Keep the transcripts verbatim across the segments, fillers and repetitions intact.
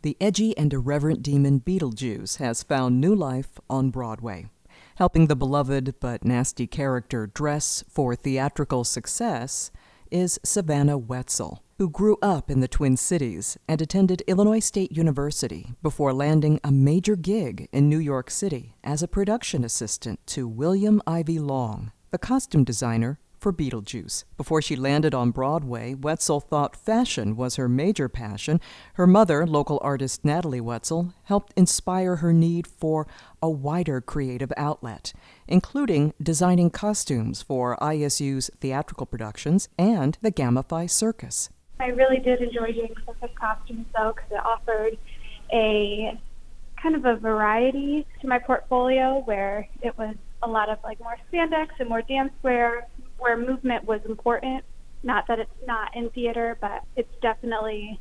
The edgy and irreverent demon Beetlejuice has found new life on Broadway. Helping the beloved but nasty character dress for theatrical success is Savannah Wetzel, who grew up in the Twin Cities and attended Illinois State University before landing a major gig in New York City as a production assistant to William Ivey Long, the costume designer for Beetlejuice. Before she landed on Broadway, Wetzel thought fashion was her major passion. Her mother, local artist Natalie Wetzel, helped inspire her need for a wider creative outlet, including designing costumes for I S U's theatrical productions and the Gamify Circus. I really did enjoy doing circus costumes, though, because it offered a kind of a variety to my portfolio where it was a lot of like more spandex and more dance wear, where movement was important. Not that it's not in theater, but it's definitely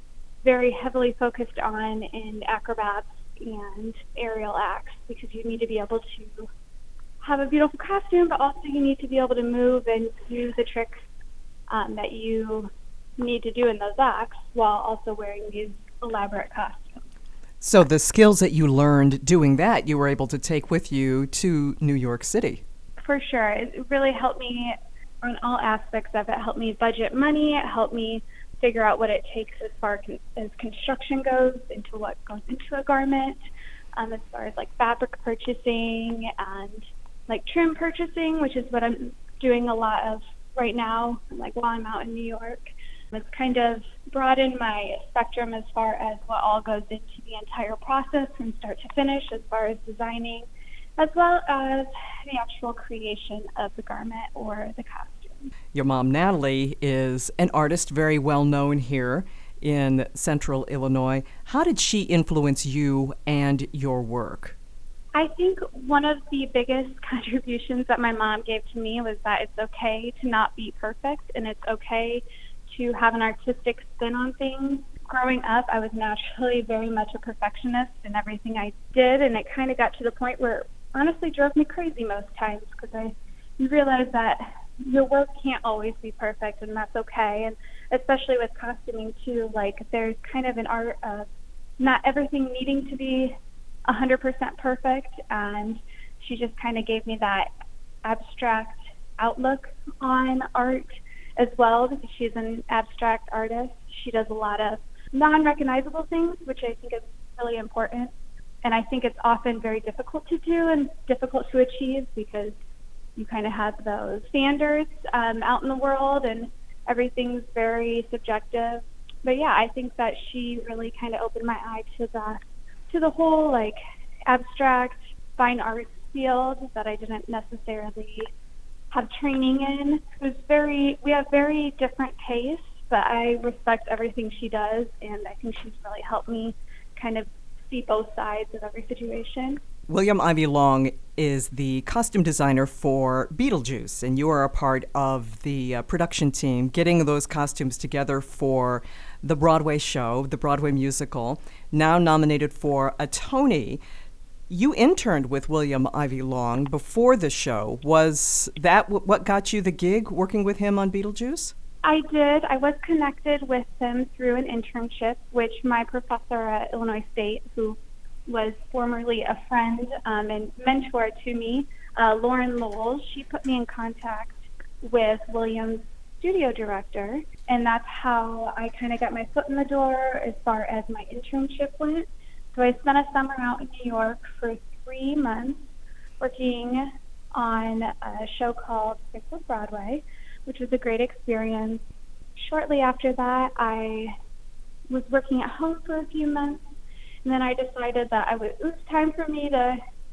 very heavily focused on in acrobats and aerial acts, because you need to be able to have a beautiful costume, but also you need to be able to move and do the tricks um, that you need to do in those acts while also wearing these elaborate costumes. So the skills that you learned doing that, you were able to take with you to New York City. For sure. It really helped me on all aspects of it. It helped me budget money. It helped me figure out what it takes as far con- as construction goes, into what goes into a garment, um, as far as like fabric purchasing and like trim purchasing, which is what I'm doing a lot of right now, like while I'm out in New York. It's kind of broadened my spectrum as far as what all goes into the entire process from start to finish, as far as designing, as well as the actual creation of the garment or the costume. Your mom, Natalie, is an artist very well known here in Central Illinois. How did she influence you and your work? I think one of the biggest contributions that my mom gave to me was that it's okay to not be perfect, and it's okay to have an artistic spin on things. Growing up, I was naturally very much a perfectionist in everything I did, and it kind of got to the point where it honestly drove me crazy most times, because I realized that your work can't always be perfect, and that's okay. And especially with costuming too, like there's kind of an art of not everything needing to be one hundred percent perfect, and she just kind of gave me that abstract outlook on art as well, because she's an abstract artist. She does a lot of non-recognizable things, which I think is really important. And I think it's often very difficult to do and difficult to achieve, because you kind of have those standards um, out in the world, and everything's very subjective. But yeah, I think that she really kind of opened my eye to the to the whole like abstract fine arts field that I didn't necessarily have training in. It was very, we have very different tastes, but I respect everything she does, and I think she's really helped me kind of see both sides of every situation. William Ivey Long is the costume designer for Beetlejuice, and you are a part of the uh, production team getting those costumes together for the Broadway show, the Broadway musical, now nominated for a Tony. You interned with William Ivey Long before the show. Was that w- what got you the gig, working with him on Beetlejuice? I did. I was connected with him through an internship, which my professor at Illinois State, who was formerly a friend um, and mentor to me, uh, Lauren Lowell, she put me in contact with William's studio director, and that's how I kind of got my foot in the door as far as my internship went. So I spent a summer out in New York for three months working on a show called Fix Broadway, which was a great experience. Shortly after that, I was working at home for a few months, and then I decided that I would, it was time for me to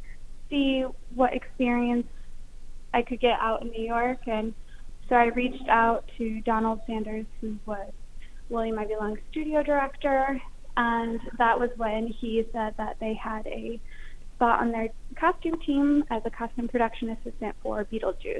see what experience I could get out in New York. And so I reached out to Donald Sanders, who was William Ivey Long's studio director, and that was when he said that they had a spot on their costume team as a costume production assistant for Beetlejuice.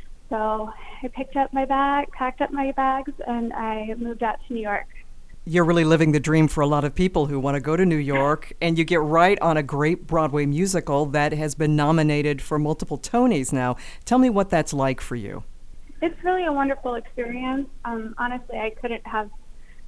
So I picked up my bag, packed up my bags, and I moved out to New York. You're really living the dream for a lot of people who want to go to New York, and you get right on a great Broadway musical that has been nominated for multiple Tonys now. Tell me what that's like for you. It's really a wonderful experience. Um, honestly, I couldn't have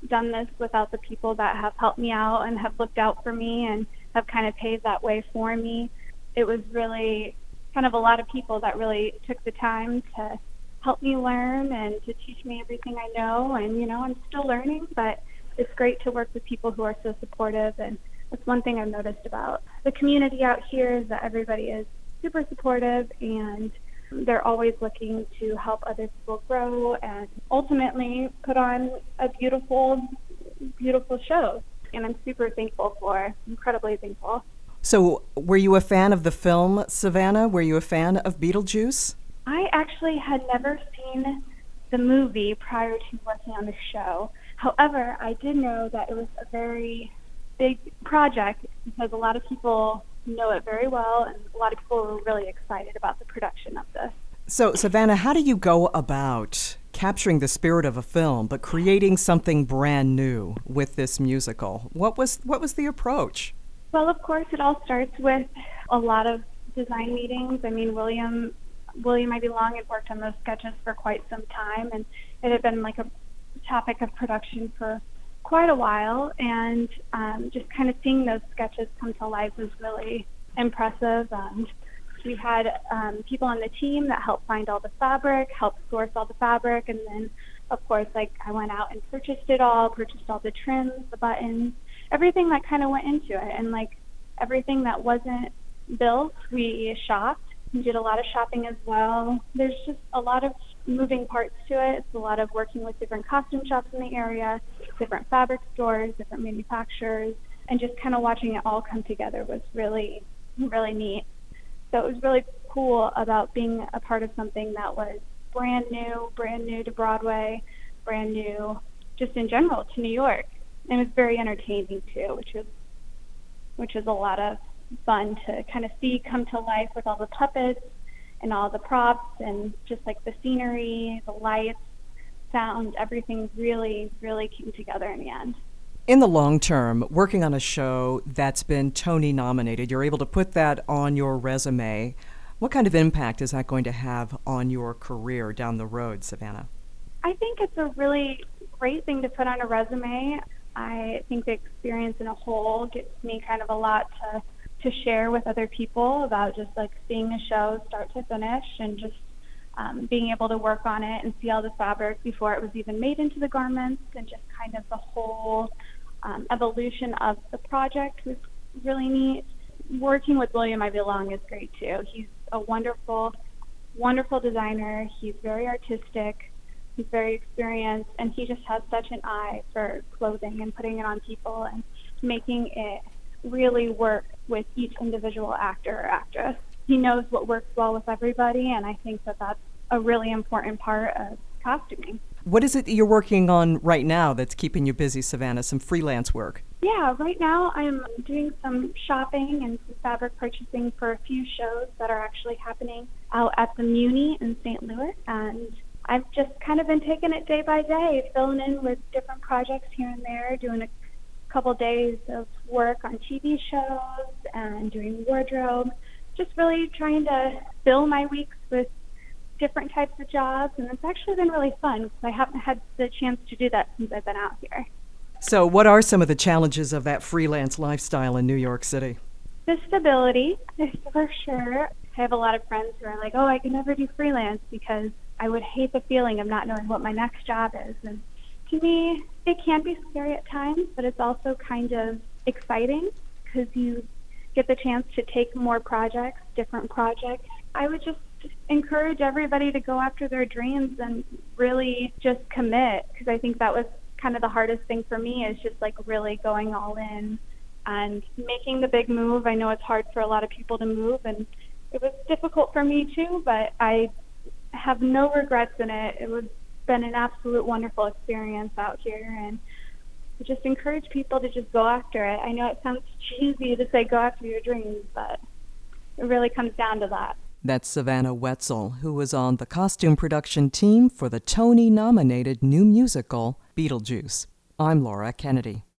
done this without the people that have helped me out and have looked out for me and have kind of paved that way for me. It was really kind of a lot of people that really took the time to help me learn and to teach me everything I know. And, you know, I'm still learning, but it's great to work with people who are so supportive. And that's one thing I've noticed about the community out here is that everybody is super supportive and they're always looking to help other people grow and ultimately put on a beautiful, beautiful show. And I'm super thankful for, incredibly thankful. So were you a fan of the film, Savannah? Were you a fan of Beetlejuice? I actually had never seen the movie prior to working on the show. However, I did know that it was a very big project because a lot of people know it very well and a lot of people were really excited about the production of this. So, Savannah, how do you go about capturing the spirit of a film but creating something brand new with this musical? What was what was the approach? Well, of course, it all starts with a lot of design meetings. I mean, William William Ivey Long had worked on those sketches for quite some time, and it had been like a topic of production for quite a while, and um, just kind of seeing those sketches come to life was really impressive. And we had um, people on the team that helped find all the fabric, helped source all the fabric, and then, of course, like I went out and purchased it all, purchased all the trims, the buttons, everything that kind of went into it, and like everything that wasn't built, we shopped. We did a lot of shopping as well. There's just a lot of moving parts to it. It's a lot of working with different costume shops in the area, different fabric stores, different manufacturers, and just kind of watching it all come together was really, really neat. So it was really cool about being a part of something that was brand new, brand new to Broadway, brand new just in general to New York. And it was very entertaining too, which was which was a lot of fun to kind of see come to life with all the puppets and all the props and just like the scenery, the lights, sound, everything really, really came together in the end. In the long term, working on a show that's been Tony nominated, you're able to put that on your resume. What kind of impact is that going to have on your career down the road, Savannah? I think it's a really great thing to put on a resume. I think the experience in a whole gets me kind of a lot to to share with other people about just like seeing the show start to finish and just um, being able to work on it and see all the fabric before it was even made into the garments and just kind of the whole um, evolution of the project was really neat. Working with William Ivey Long is great too. He's a wonderful, wonderful designer. He's very artistic. He's very experienced, and he just has such an eye for clothing and putting it on people and making it really work with each individual actor or actress. He knows what works well with everybody, and I think that that's a really important part of costuming. What is it that you're working on right now that's keeping you busy, Savannah? Some freelance work? Yeah, right now I'm doing some shopping and some fabric purchasing for a few shows that are actually happening out at the Muni in Saint Louis, and I've just kind of been taking it day by day, filling in with different projects here and there, doing a couple days of work on T V shows and doing wardrobe, just really trying to fill my weeks with different types of jobs, and it's actually been really fun because I haven't had the chance to do that since I've been out here. So what are some of the challenges of that freelance lifestyle in New York City? The stability, for sure. I have a lot of friends who are like, oh, I can never do freelance because I would hate the feeling of not knowing what my next job is. And to me, it can be scary at times, but it's also kind of exciting because you get the chance to take more projects, different projects. I would just encourage everybody to go after their dreams and really just commit, because I think that was kind of the hardest thing for me, is just like really going all in and making the big move. I know it's hard for a lot of people to move, and it was difficult for me too, but I have no regrets in it. It was been an absolute wonderful experience out here, and I just encourage people to just go after it. I know it sounds cheesy to say go after your dreams, but it really comes down to that. That's Savannah Wetzel, who was on the costume production team for the Tony-nominated new musical, Beetlejuice. I'm Laura Kennedy.